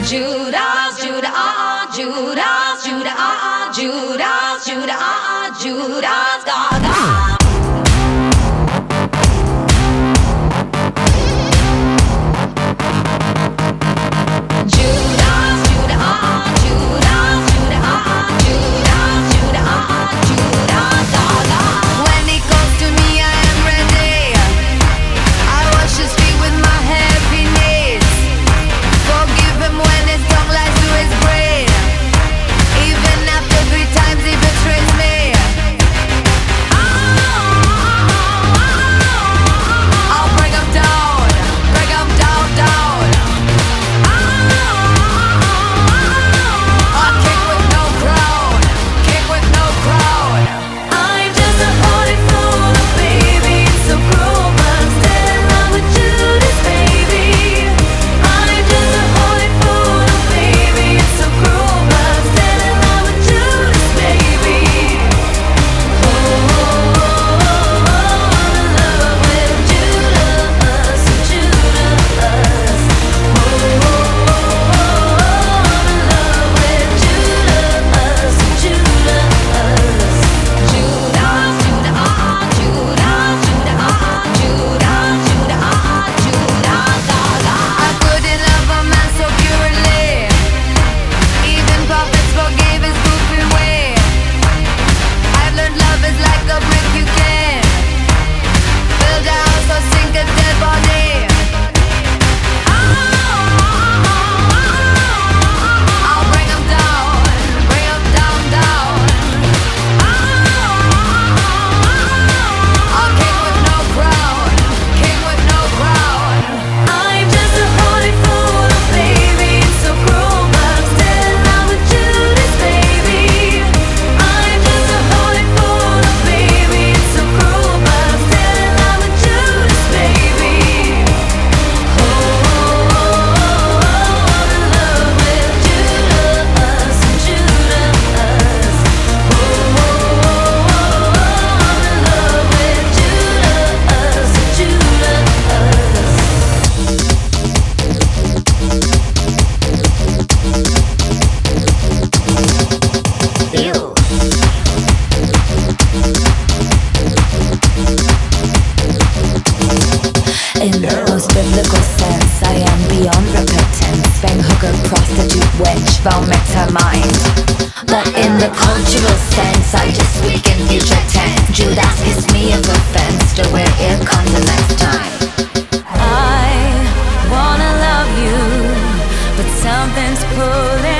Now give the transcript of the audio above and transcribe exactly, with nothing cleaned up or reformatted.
Judas, Judas, ah, Judas, Judas, ah, Judas, Judas, ah, Judas, Gaga. In the most biblical sense, I am beyond repentance. Bang hooker, prostitute, wench, vomit her mind. But in the cultural sense, I just speak in future tense. Judas kiss me of offense, to where it comes the next time. I wanna love you, but something's pulling